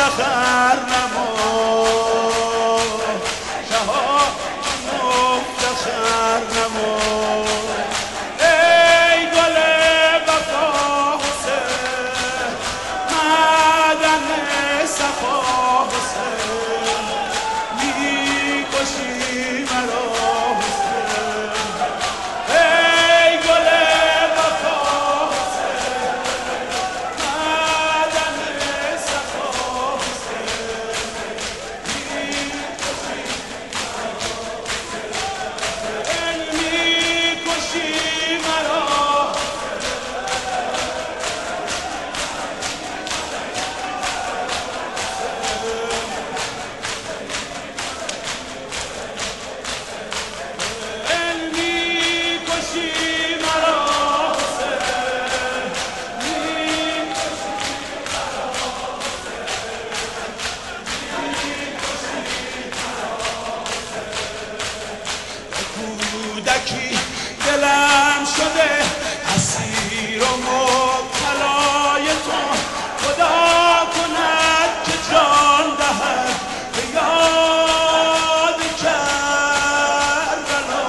مفتخر نما شهاب مفتخر نما ای گل وفا حسین معدن صفا حسین میکشی مرا کودکی دلم شده اسیر و مبتلای تو خدا کند که جان دهد به یاد کربلای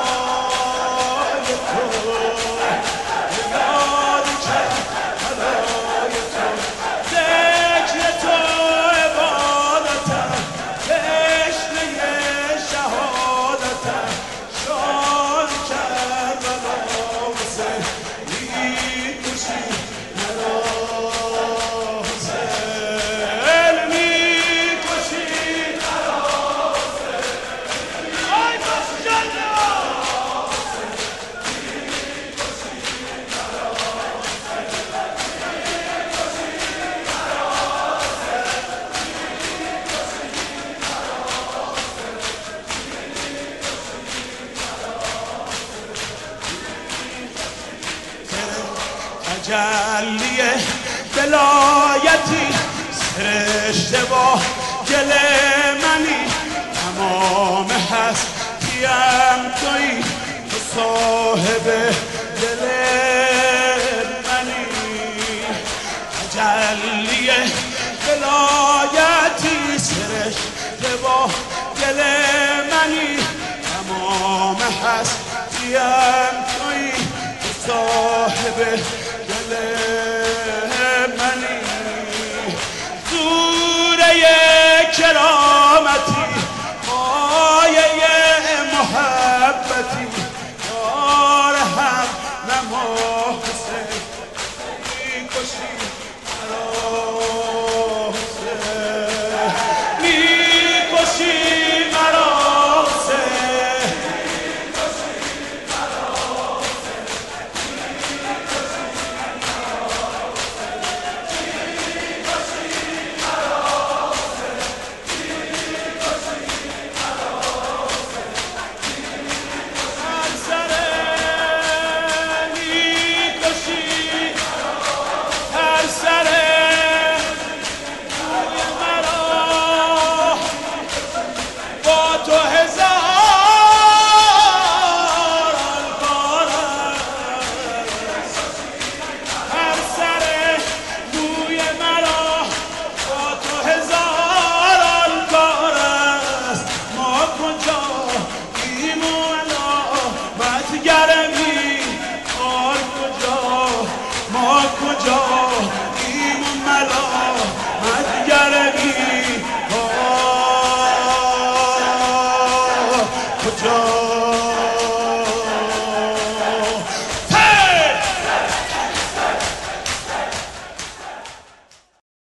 تو به یاد کربلای تو ذکر تو عبادتم تشنه شهادتم تجلی ولایتی سرشته با گل منی تمام هستیم تویی تو صاحب دل منی تجلی ولایتی سرشته با گل منی تمام هستیم تویی تو صاحب دل